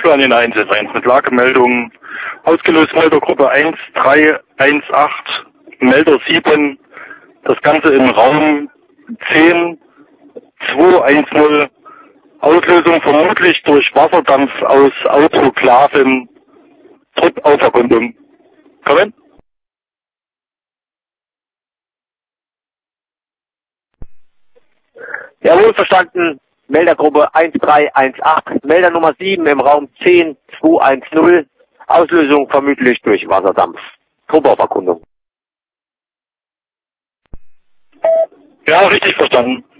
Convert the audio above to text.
an den Einsatzverein mit Lagemeldung. Ausgelöst Meldergruppe 1318, Melder 7. Das Ganze im Raum 10-210. Auslösung vermutlich durch Wasserdampf aus Autoklaven. Trupp-Auferkundung. Kommen? Jawohl, verstanden. Meldergruppe 1318, Melder Nummer 7 im Raum 10-210. Auslösung vermutlich durch Wasserdampf. Truppauferkundung. Ja, richtig verstanden.